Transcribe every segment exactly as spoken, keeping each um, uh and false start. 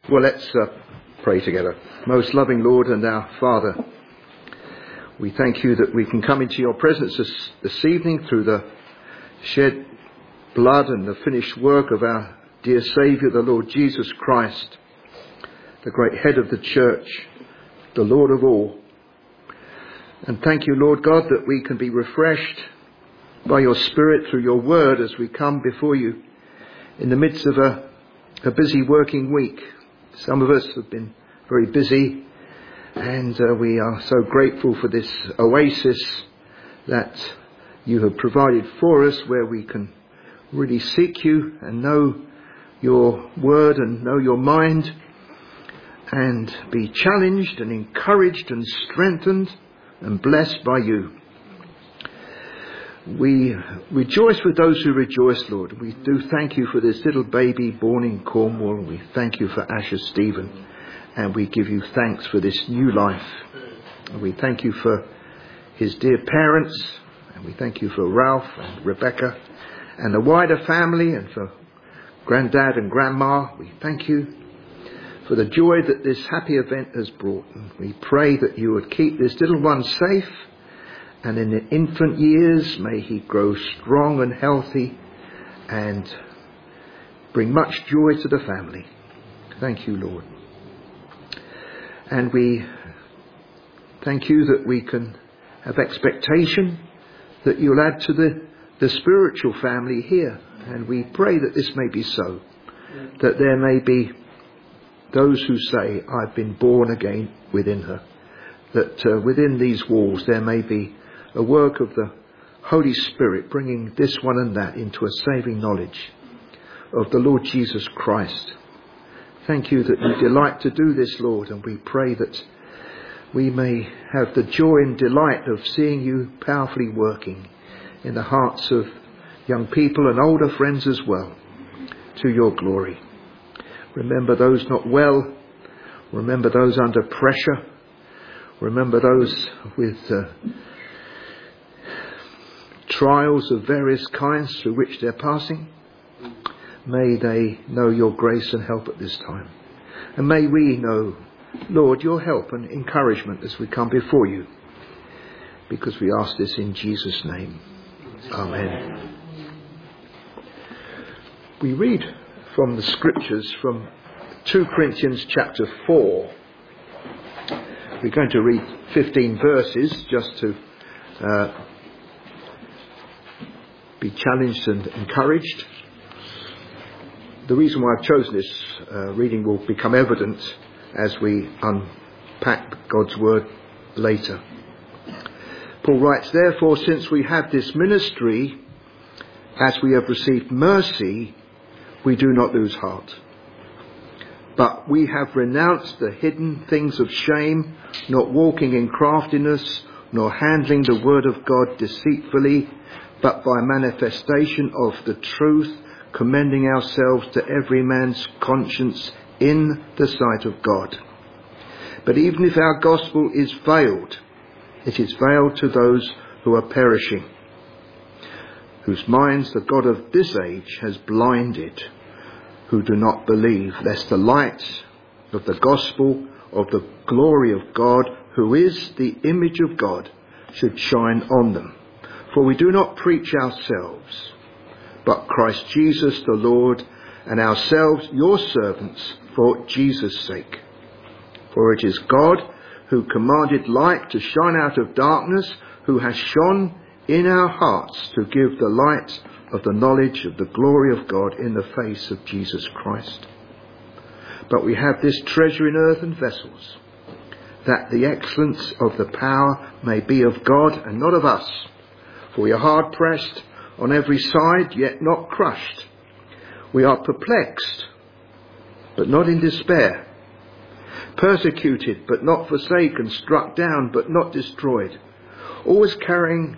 Well, let's uh, pray together. Most loving Lord and our Father, we thank you that we can come into your presence this, this evening through the shed blood and the finished work of our dear Saviour, the Lord Jesus Christ, the great head of the church, the Lord of all. And thank you, Lord God, that we can be refreshed by your Spirit through your word as we come before you in the midst of a, a busy working week. Some of us have been very busy, and uh, we are so grateful for this oasis that you have provided for us, where we can really seek you and know your word and know your mind and be challenged and encouraged and strengthened and blessed by you. We rejoice with those who rejoice, Lord. We do thank you for this little baby born in Cornwall. We thank you for Asher Stephen. And we give you thanks for this new life. And we thank you for his dear parents. And we thank you for Ralph and Rebecca and the wider family, and for Granddad and Grandma. We thank you for the joy that this happy event has brought. And we pray that you would keep this little one safe. And in the infant years, may he grow strong and healthy and bring much joy to the family. Thank you, Lord. And we thank you that we can have expectation that you'll add to the, the spiritual family here. And we pray that this may be so. That there may be those who say, I've been born again within her. That uh, within these walls there may be a work of the Holy Spirit, bringing this one and that into a saving knowledge of the Lord Jesus Christ. Thank you that you delight to do this, Lord, and we pray that we may have the joy and delight of seeing you powerfully working in the hearts of young people and older friends as well, to your glory. Remember those not well. Remember those under pressure. Remember those with uh, trials of various kinds through which they're passing. May they know your grace and help at this time. And may we know, Lord, your help and encouragement as we come before you. Because we ask this in Jesus' name. Amen. We read from the scriptures from Second Corinthians chapter four. We're going to read fifteen verses just to uh, be challenged and encouraged. The reason why I've chosen this uh, reading will become evident as we unpack God's word later. Paul writes, therefore, since we have this ministry, as we have received mercy, we do not lose heart. But we have renounced the hidden things of shame, not walking in craftiness, nor handling the word of God deceitfully, but by manifestation of the truth, commending ourselves to every man's conscience in the sight of God. But even if our gospel is veiled, it is veiled to those who are perishing, whose minds the God of this age has blinded, who do not believe, lest the light of the gospel of the glory of God, who is the image of God, should shine on them. For we do not preach ourselves, but Christ Jesus the Lord, and ourselves your servants for Jesus' sake. For it is God who commanded light to shine out of darkness, who has shone in our hearts to give the light of the knowledge of the glory of God in the face of Jesus Christ. But we have this treasure in earthen vessels, that the excellence of the power may be of God and not of us. For we are hard pressed on every side, yet not crushed. We are perplexed, but not in despair. Persecuted, but not forsaken. Struck down, but not destroyed. Always carrying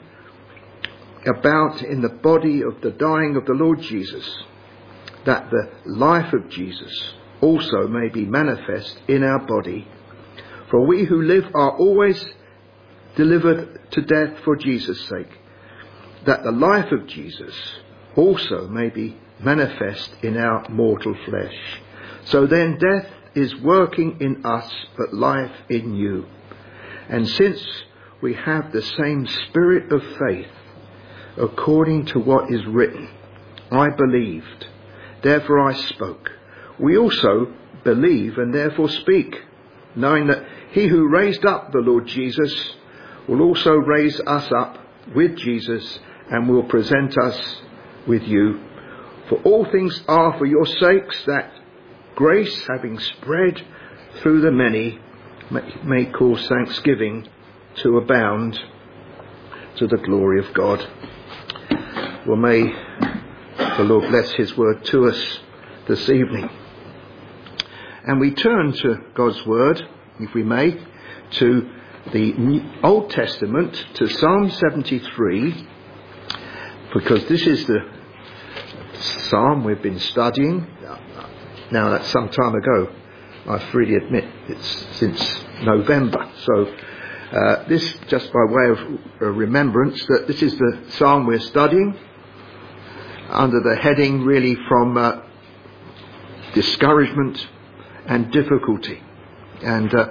about in the body of the dying of the Lord Jesus, that the life of Jesus also may be manifest in our body. For we who live are always delivered to death for Jesus' sake, that the life of Jesus also may be manifest in our mortal flesh. So then death is working in us, but life in you. And since we have the same spirit of faith, according to what is written, I believed, therefore I spoke. We also believe and therefore speak, knowing that he who raised up the Lord Jesus will also raise us up with Jesus and will present us with you. For all things are for your sakes, that grace, having spread through the many, may, may cause thanksgiving to abound to the glory of God. Well, may the Lord bless his word to us this evening. And we turn to God's word, if we may, to the Old Testament, to Psalm seventy-three, because this is the psalm we've been studying. Now, that's some time ago. I freely admit it's since November. So uh, this, just by way of uh, remembrance, that this is the psalm we're studying under the heading really from uh, discouragement and difficulty. And uh,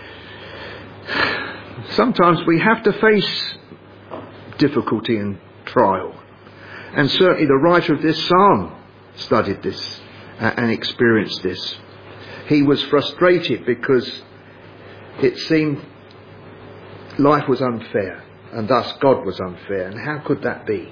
sometimes we have to face difficulty and trial. And certainly the writer of this psalm studied this uh, and experienced this. He was frustrated because it seemed life was unfair, and thus God was unfair. And how could that be?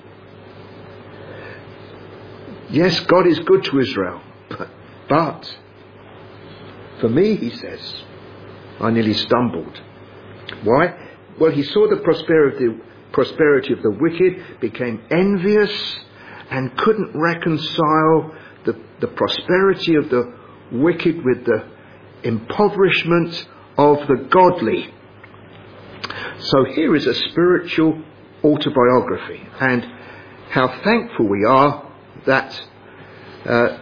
Yes, God is good to Israel, but, but for me, he says, I nearly stumbled. Why? Well, he saw the prosperity, prosperity of the wicked, became envious, and couldn't reconcile the, the prosperity of the wicked with the impoverishment of the godly. So here is a spiritual autobiography, and how thankful we are that uh,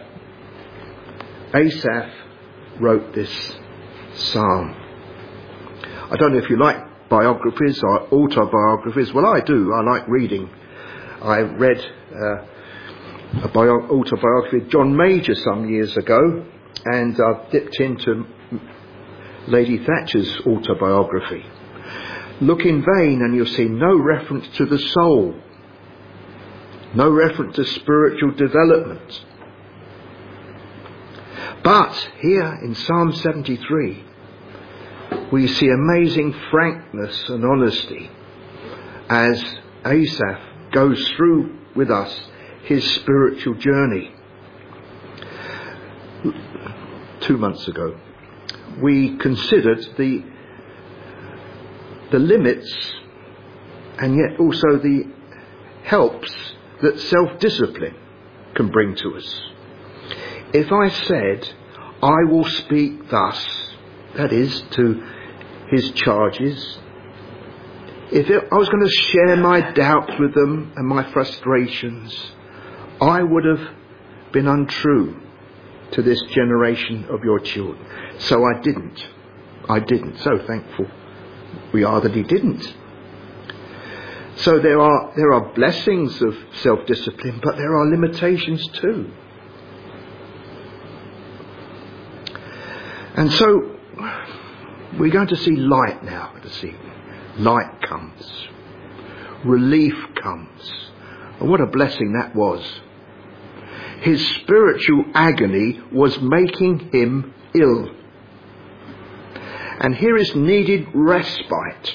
Asaph wrote this psalm. I don't know if you like biographies or autobiographies. Well, I do. I like reading. I read uh, a bio- autobiography of John Major some years ago, and I've dipped into Lady Thatcher's autobiography. Look in vain and you'll see no reference to the soul, no reference to spiritual development. But here in Psalm seventy-three, we see amazing frankness and honesty as Asaph goes through with us his spiritual journey. Two months ago, we considered the the limits and yet also the helps that self-discipline can bring to us. If I said, I will speak thus, that is, to his charges, if it, I was going to share my doubts with them and my frustrations, I would have been untrue to this generation of your children. So I didn't. I didn't. So thankful we are that he didn't. So there are there are blessings of self-discipline, but there are limitations too. And so we're going to see light now this evening. Light comes. Relief comes. And what a blessing that was. His spiritual agony was making him ill. And here is needed respite.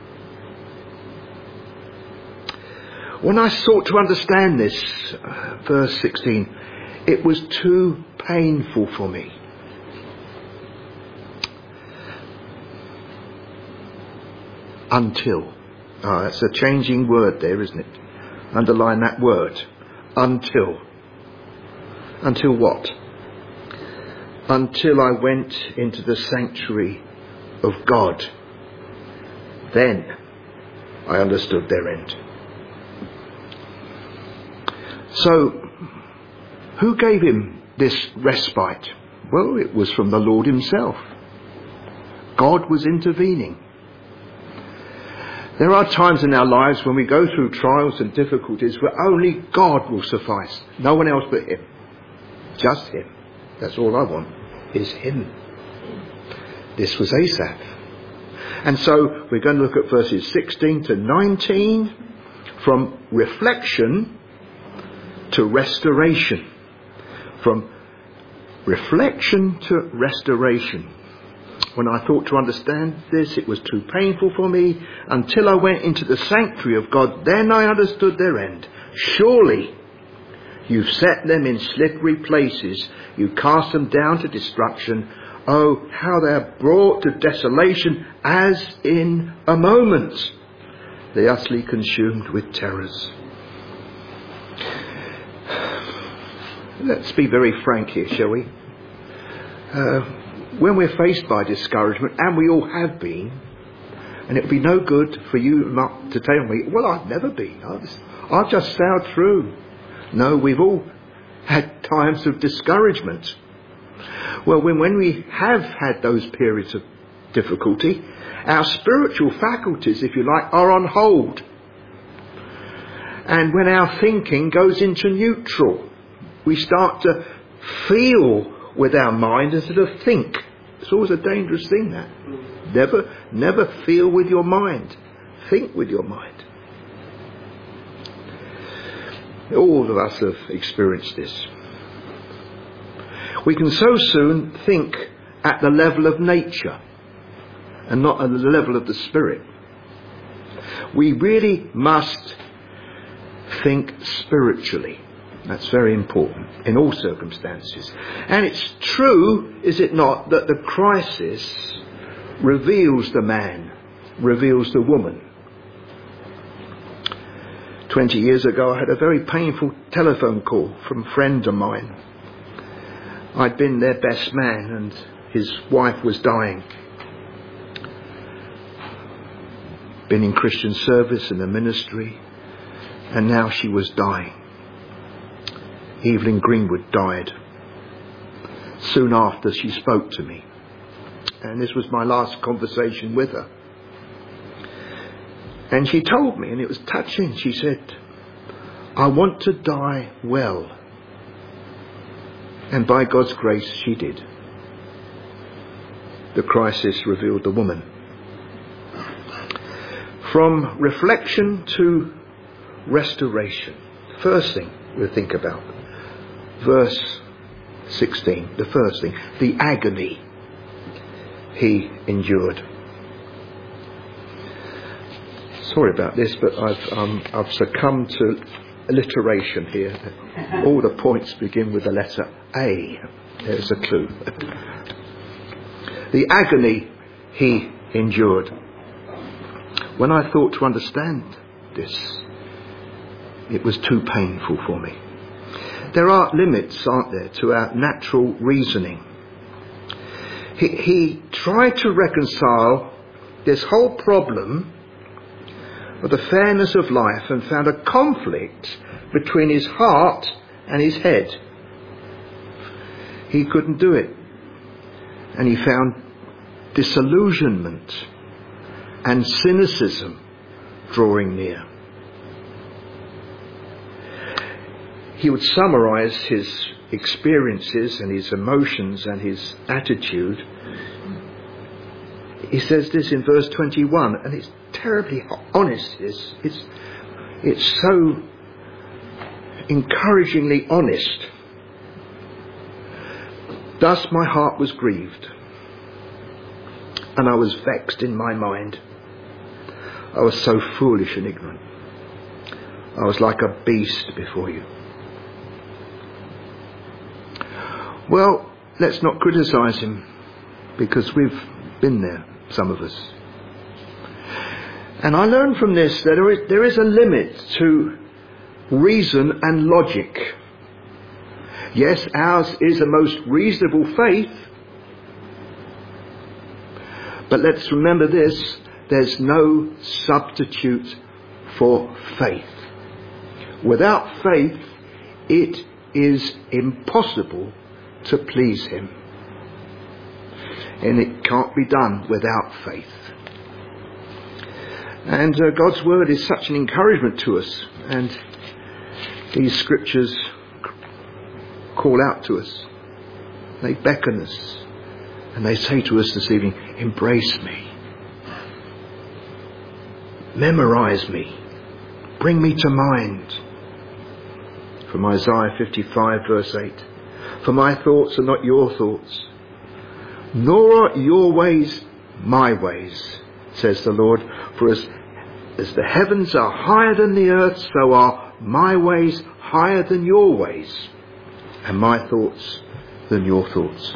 When I sought to understand this, uh, verse sixteen, it was too painful for me. Until. Oh, that's a changing word there, isn't it? Underline that word. Until. Until what? Until I went into the sanctuary of God. Then I understood their end. So, who gave him this respite? Well, it was from the Lord himself. God was intervening. There are times in our lives when we go through trials and difficulties where only God will suffice. No one else but him. Just him. That's all I want, is him. This was Asaph. And so we're going to look at verses sixteen to nineteen, from reflection to restoration. From reflection to restoration. When I thought to understand this, it was too painful for me. Until I went into the sanctuary of God, then I understood their end. Surely you've set them in slippery places. You cast them down to destruction. Oh, how they are brought to desolation as in a moment. They are utterly consumed with terrors. Let's be very frank here, shall we? Uh, when we're faced by discouragement, and we all have been, and it would be no good for you not to tell me, well, I've never been. I've, I've just sailed through. No, we've all had times of discouragement. Well, when, when we have had those periods of difficulty, our spiritual faculties, if you like, are on hold. And when our thinking goes into neutral, we start to feel with our mind instead of think. It's always a dangerous thing, that. Never, never feel with your mind. Think with your mind. All of us have experienced this. We can so soon think at the level of nature and not at the level of the spirit. We really must think spiritually. That's very important in all circumstances. And it's true, is it not, that the crisis reveals the man, reveals the woman. Twenty years ago, I had a very painful telephone call from a friend of mine. I'd been their best man and his wife was dying. Been in Christian service and the ministry, and now she was dying. Evelyn Greenwood died. Soon after, she spoke to me. And this was my last conversation with her. And she told me, and it was touching, she said, I want to die well. And by God's grace, she did. The crisis revealed the woman. From reflection to restoration. First thing we'll think about. Verse sixteen, the first thing, the agony he endured. Sorry about this, but I've um, I've succumbed to alliteration here. All the points begin with the letter A. There's a clue. The agony he endured. When I thought to understand this, it was too painful for me. There are limits, aren't there, to our natural reasoning. He, he tried to reconcile this whole problem of the fairness of life and found a conflict between his heart and his head. He couldn't do it. And he found disillusionment and cynicism drawing near. He would summarize his experiences and his emotions and his attitude. He says this in verse twenty-one, and it's terribly honest. It's, it's, it's so encouragingly honest. Thus my heart was grieved, and I was vexed in my mind. I was so foolish and ignorant. I was like a beast before you. Well, let's not criticise him, because we've been there, some of us. And I learned from this that there is, there is a limit to reason and logic. Yes, ours is a most reasonable faith, but let's remember this, there's no substitute for faith. Without faith, it is impossible to please him. And it can't be done without faith. And uh, God's word is such an encouragement to us, and these scriptures call out to us. They beckon us And they say to us this evening, embrace me. Memorize me. Bring me to mind. From Isaiah fifty-five verse eight. For my thoughts are not your thoughts, nor are your ways my ways, says the Lord. For as, as the heavens are higher than the earth, so are my ways higher than your ways, and my thoughts than your thoughts.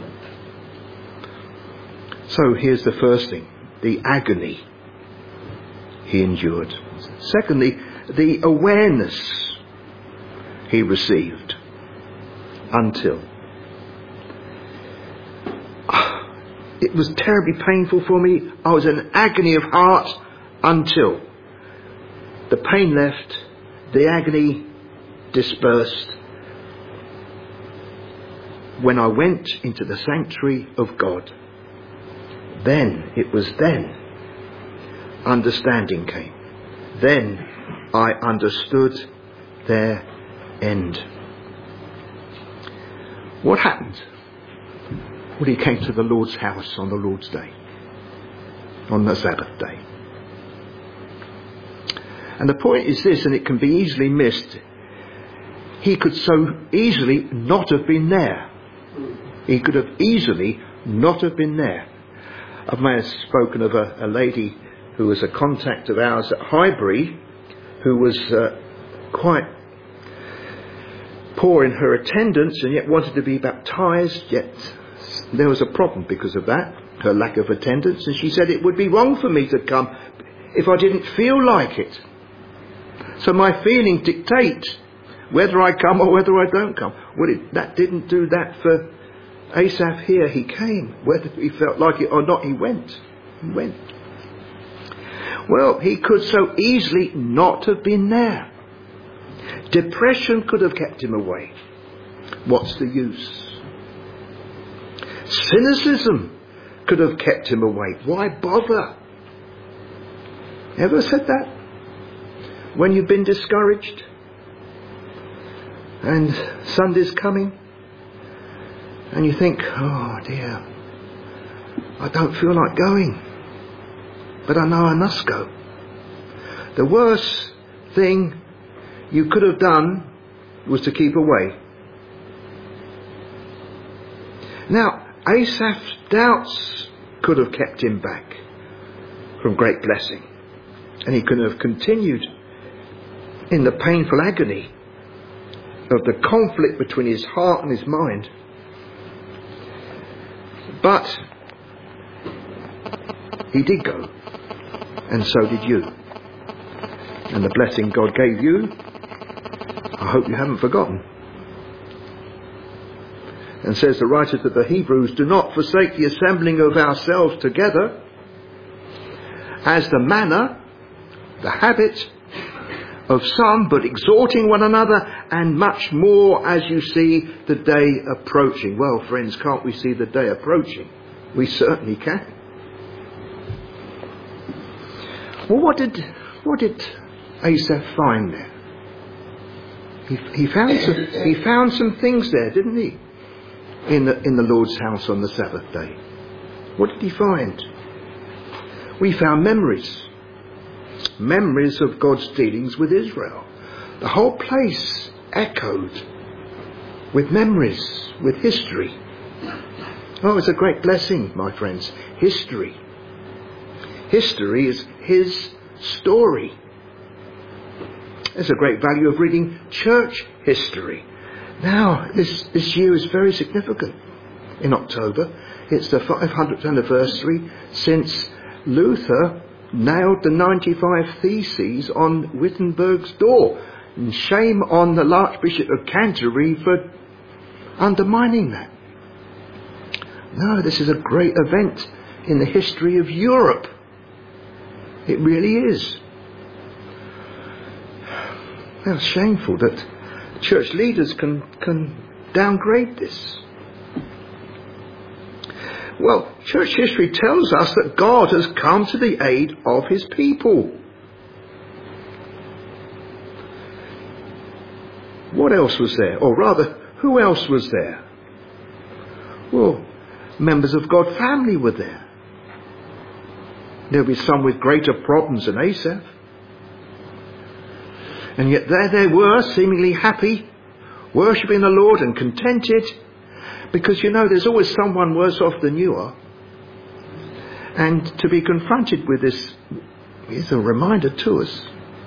So here's the first thing, the agony he endured. Secondly, the awareness he received until. It was terribly painful for me. I was in agony of heart until the pain left, the agony dispersed. When I went into the sanctuary of God, then, it was then, understanding came. Then I understood their end. What happened when he came to the Lord's house on the Lord's day, on the Sabbath day? And the point is this, and it can be easily missed. He could so easily not have been there. He could have easily not have been there. I may have spoken of a, a lady who was a contact of ours at Highbury, who was uh, quite poor in her attendance and yet wanted to be baptised, yet there was a problem because of that, her lack of attendance, and she said it would be wrong for me to come if I didn't feel like it. So my feeling dictates whether I come or whether I don't come. Well, it, that didn't do that for Asaph here. He came. Whether he felt like it or not, he went. He went. Well, he could so easily not have been there. Depression could have kept him away. What's the use? Cynicism could have kept him away. Why bother? Ever said that? When you've been discouraged and Sunday's coming and you think, oh dear, I don't feel like going, but I know I must go. The worst thing you could have done was to keep away. Now, Asaph's doubts could have kept him back from great blessing, and he could have continued in the painful agony of the conflict between his heart and his mind. But he did go, and so did you. And the blessing God gave you, I hope you haven't forgotten. And says the writer to the Hebrews, do not forsake the assembling of ourselves together, as the manner, the habit of some, but exhorting one another, and much more as you see the day approaching. Well, friends, can't we see the day approaching? We certainly can. Well, what did what did Asaph find there? He, he found some he found some things there, didn't he? In the in the Lord's house on the Sabbath day. What did he find? We found memories. Memories of God's dealings with Israel. The whole place echoed with memories, with history. Oh, it's a great blessing, my friends. History. History is his story. There's a great value of reading church history. Now, this, this year is very significant. In October, it's the five hundredth anniversary since Luther nailed the ninety-five Theses on Wittenberg's door. And shame on the Archbishop of Canterbury for undermining that. No, this is a great event in the history of Europe. It really is. How shameful that church leaders can, can downgrade this. Well, church history tells us that God has come to the aid of his people. What else was there? Or rather, who else was there? Well, members of God's family were there. There'll be some with greater problems than Asaph. And yet there they were, seemingly happy, worshipping the Lord and contented. Because, you know, there's always someone worse off than you are. And to be confronted with this is a reminder to us.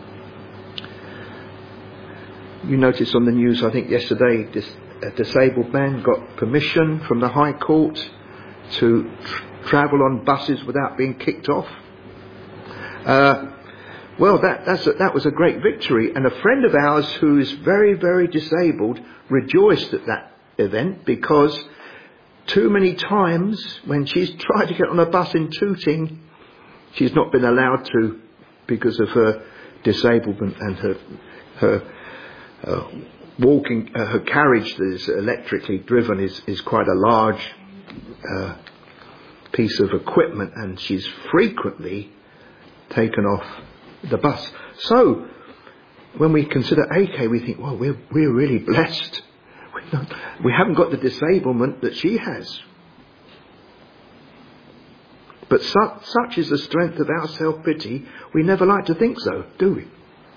You noticed on the news, I think yesterday, this, a disabled man got permission from the High Court to tr- travel on buses without being kicked off. Uh, well, that, that's a, that was a great victory. And a friend of ours who is very, very disabled rejoiced at that event, because too many times when she's tried to get on a bus in Tooting, she's not been allowed to because of her disablement and her her uh, walking, uh, her carriage that is electrically driven is, is quite a large uh, piece of equipment, and she's frequently taken off the bus. So when we consider A K, we think, well, we're we're really blessed. We haven't got the disablement that she has. But such, such is the strength of our self-pity, we never like to think so, do we?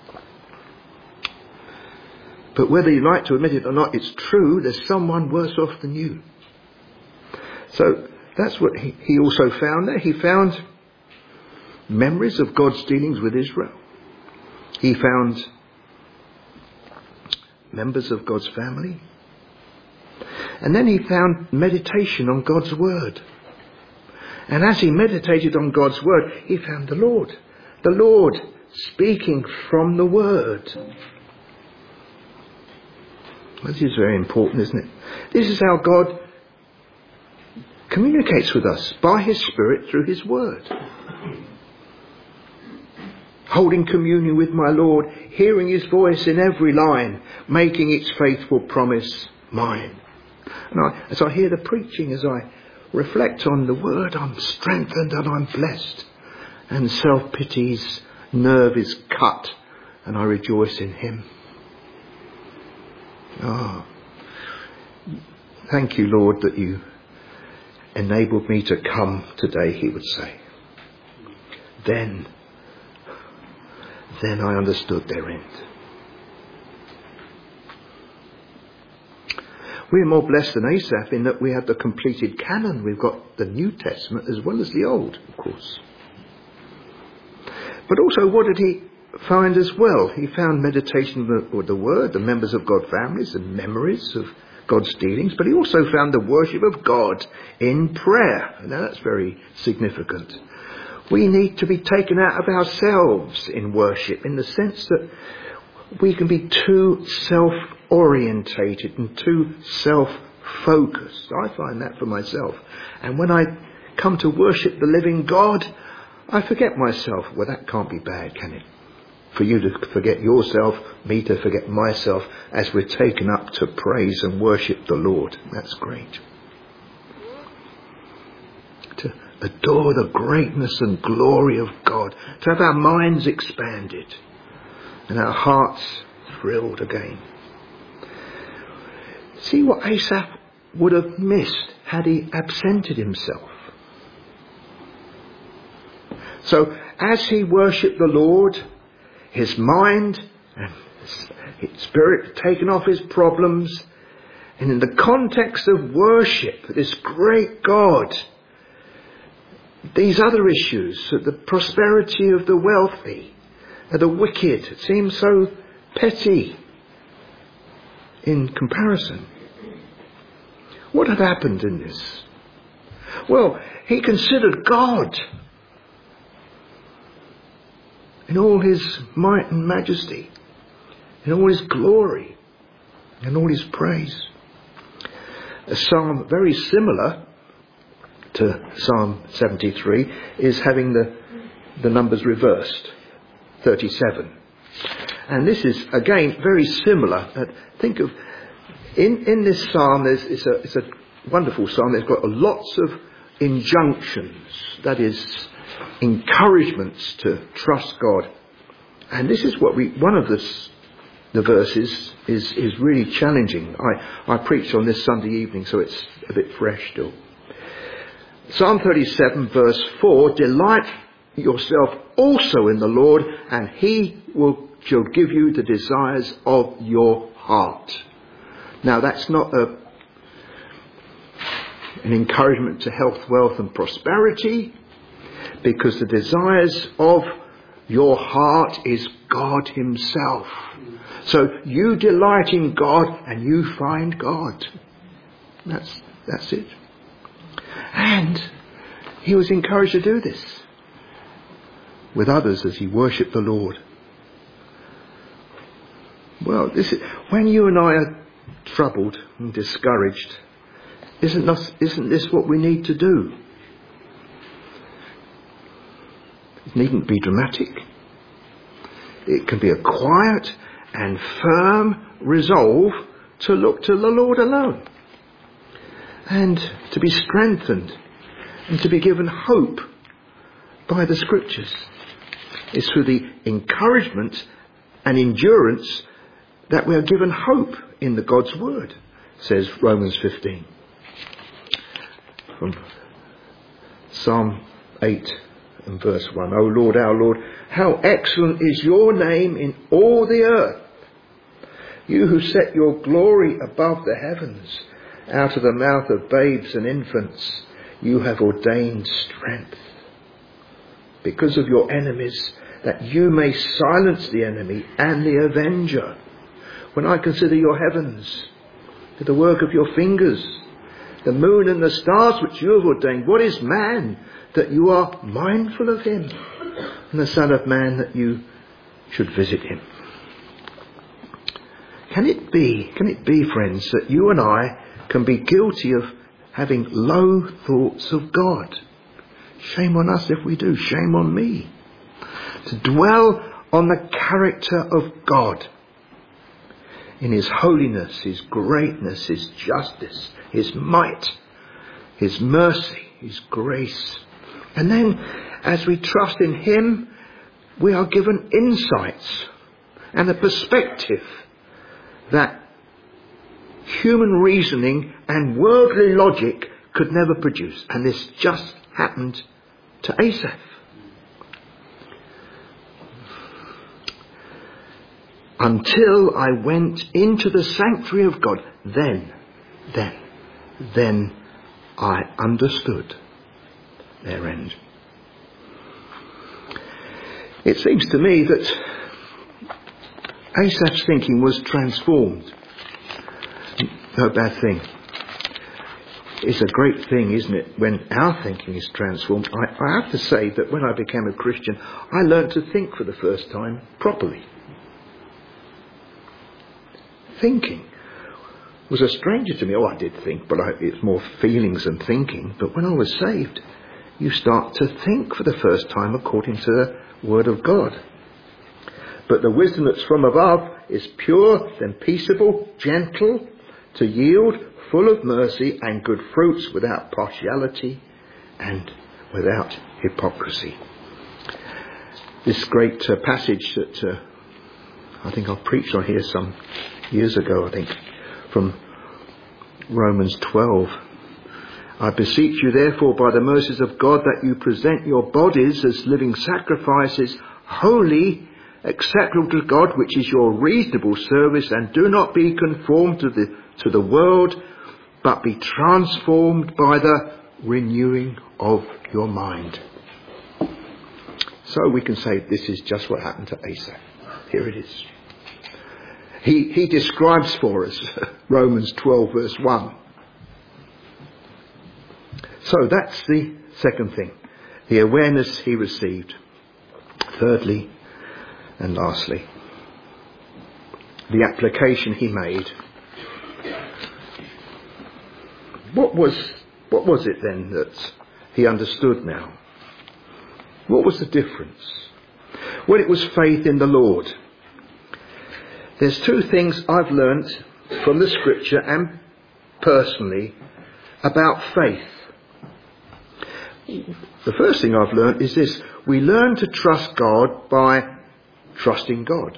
But whether you like to admit it or not, it's true, there's someone worse off than you. So that's what he, he also found there. He found memories of God's dealings with Israel. He found members of God's family. And then he found meditation on God's word. And as he meditated on God's word, he found the Lord. The Lord speaking from the word. This is very important, isn't it? This is how God communicates with us, by his Spirit through his word. Holding communion with my Lord, hearing his voice in every line, making its faithful promise mine. And I, as I hear the preaching, as I reflect on the word, I'm strengthened and I'm blessed. And self-pity's nerve is cut and I rejoice in him. Oh, thank you, Lord, that you enabled me to come today, he would say. Then, then I understood their end. We're more blessed than Asaph in that we have the completed canon. We've got the New Testament as well as the Old, of course. But also, what did he find as well? He found meditation with the Word, the members of God's families, and memories of God's dealings. But he also found the worship of God in prayer. Now that's very significant. We need to be taken out of ourselves in worship, in the sense that we can be too self-orientated and too self-focused. I find that for myself. And when I come to worship the living God, I forget myself. Well, that can't be bad, can it? For you to forget yourself, me to forget myself, as we're taken up to praise and worship the Lord. That's great. To adore the greatness and glory of God. To have our minds expanded and our hearts thrilled again. See what Asaph would have missed had he absented himself. So as he worshipped the Lord, his mind and his spirit taken off his problems, and in the context of worship, this great God, these other issues, the prosperity of the wealthy, the wicked, seem so petty in comparison. What had happened in this? Well, he considered God in all his might and majesty, in all his glory, in all his praise. A psalm very similar to Psalm seventy-three is having the, the numbers reversed. thirty-seven. And this is, again, very similar. Uh, think of, in, in this psalm, there's, it's, a, it's a wonderful psalm. There's got lots of injunctions, that is, encouragements to trust God. And this is what we, one of this, the verses is, is really challenging. I, I preached on this Sunday evening, so it's a bit fresh still. Psalm thirty-seven verse four, delight yourself also in the Lord, and he will shall give you the desires of your heart. Now that's not a, an encouragement to health, wealth and prosperity, because the desires of your heart is God himself. So you delight in God and you find God. That's, that's it. And he was encouraged to do this with others as he worshipped the Lord. Well, this is, when you and I are troubled and discouraged, isn't this, isn't this what we need to do? It needn't be dramatic. It can be a quiet and firm resolve to look to the Lord alone, and to be strengthened and to be given hope by the Scriptures. It's through the encouragement and endurance that we are given hope in the God's Word, says Romans fifteen. From Psalm eight and verse one. O Lord, our Lord, how excellent is your name in all the earth. You who set your glory above the heavens, out of the mouth of babes and infants, you have ordained strength because of your enemies, that you may silence the enemy and the avenger. When I consider your heavens, the work of your fingers, the moon and the stars which you have ordained, what is man that you are mindful of him, and the Son of Man that you should visit him? Can it be, can it be, friends, that you and I can be guilty of having low thoughts of God? Shame on us if we do. Shame on me. To dwell on the character of God in his holiness, his greatness, his justice, his might, his mercy, his grace. And then as we trust in him, we are given insights and a perspective that human reasoning and worldly logic could never produce. And this just happened to Asaph. Until I went into the sanctuary of God, then, then, then I understood their end. It seems to me that Asaph's thinking was transformed. No bad thing. It's a great thing, isn't it, when our thinking is transformed. I, I have to say that when I became a Christian, I learned to think for the first time properly. Thinking was a stranger to me. Oh, I did think, but I, it's more feelings than thinking. But when I was saved, you start to think for the first time according to the Word of God. But the wisdom that's from above is pure, then peaceable, gentle, to yield, full of mercy and good fruits, without partiality and without hypocrisy. This great uh, passage that uh, I think I preached on here some years ago, I think, from Romans twelve. I beseech you therefore by the mercies of God that you present your bodies as living sacrifices, holy, acceptable to God, which is your reasonable service, and do not be conformed to the to the world, but be transformed by the renewing of your mind. So we can say this is just what happened to Asaph. Here it is. He, he describes for us Romans twelve verse one. So that's the second thing. The awareness he received. Thirdly and lastly, the application he made. What was, what was it then that he understood now? What was the difference? Well, it was faith in the Lord. There's two things I've learnt from the Scripture and personally about faith. The first thing I've learnt is this: we learn to trust God by trusting God.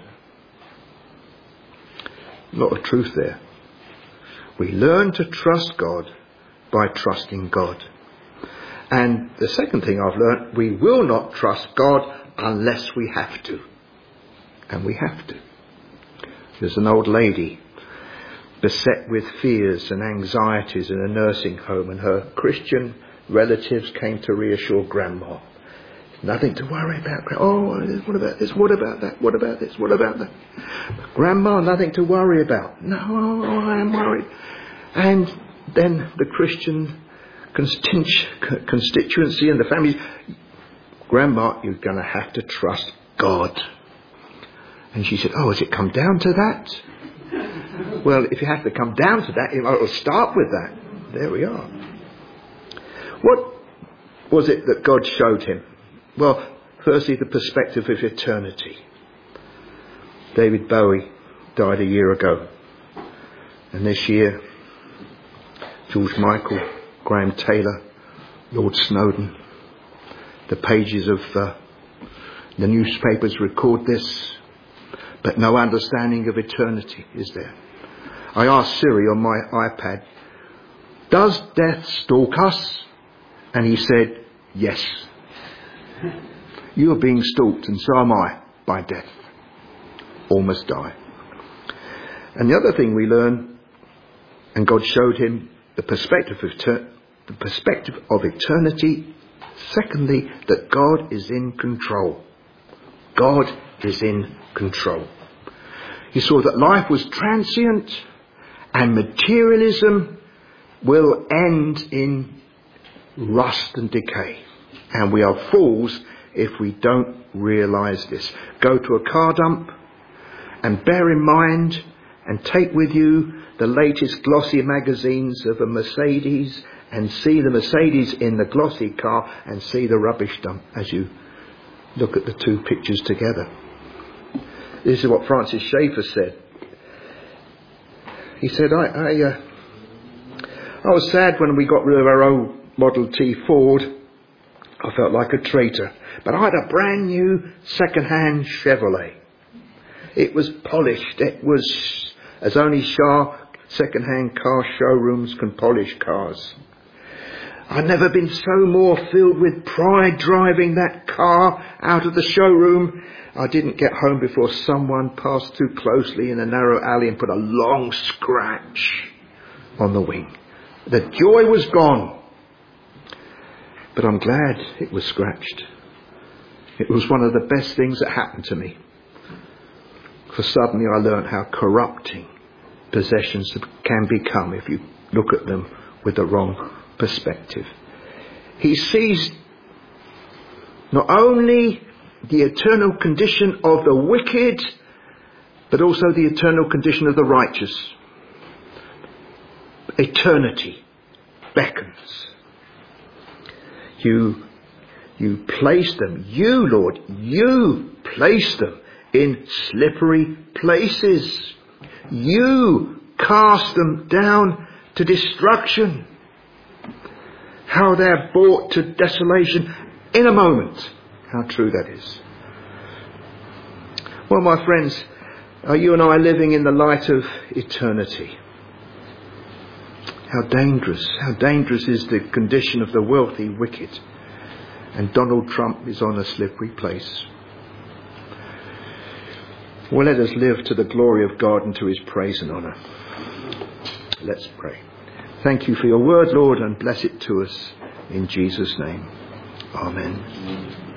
A lot of truth there. We learn to trust God by trusting God. And the second thing I've learnt, we will not trust God unless we have to. And we have to. There's an old lady beset with fears and anxieties in a nursing home, and her Christian relatives came to reassure Grandma. Nothing to worry about. Oh, what about this? What about that? What about this? What about that? Grandma, nothing to worry about. No, I am worried. And then the Christian constitu- constituency and the family, Grandma, you're going to have to trust God. And she said, oh, has it come down to that? Well, if you have to come down to that, it'll start with that. There we are. What was it that God showed him? Well, firstly, the perspective of eternity. David Bowie died a year ago. And this year, George Michael, Graham Taylor, Lord Snowden, the pages of uh, the newspapers record this, but no understanding of eternity is there. I asked Siri on my iPad, does death stalk us? And he said, yes. You are being stalked, and so am I, by death. All must die. And the other thing we learn, and God showed him the perspective of ter- the perspective of eternity. Secondly, that God is in control. God is in control. He saw that life was transient, and materialism will end in rust and decay. And we are fools if we don't realise this. Go to a car dump and bear in mind and take with you the latest glossy magazines of a Mercedes, and see the Mercedes in the glossy car and see the rubbish dump as you look at the two pictures together. This is what Francis Schaeffer said. He said, I, I, uh, I was sad when we got rid of our old Model T Ford. I felt like a traitor. But I had a brand new second-hand Chevrolet. It was polished. It was as only sharp second-hand car showrooms can polish cars. I'd never been so more filled with pride driving that car out of the showroom. I didn't get home before someone passed too closely in a narrow alley and put a long scratch on the wing. The joy was gone. But I'm glad it was scratched. It was one of the best things that happened to me. For suddenly I learned how corrupting possessions can become if you look at them with the wrong perspective. He sees not only the eternal condition of the wicked, but also the eternal condition of the righteous. Eternity beckons. You, you place them, you Lord, you place them in slippery places. You cast them down to destruction. How they're brought to desolation in a moment. How true that is. Well, my friends, are you and I living in the light of eternity? How dangerous, how dangerous is the condition of the wealthy wicked. And Donald Trump is on a slippery place. Well, let us live to the glory of God and to his praise and honour. Let's pray. Thank you for your word, Lord, and bless it to us in Jesus' name. Amen.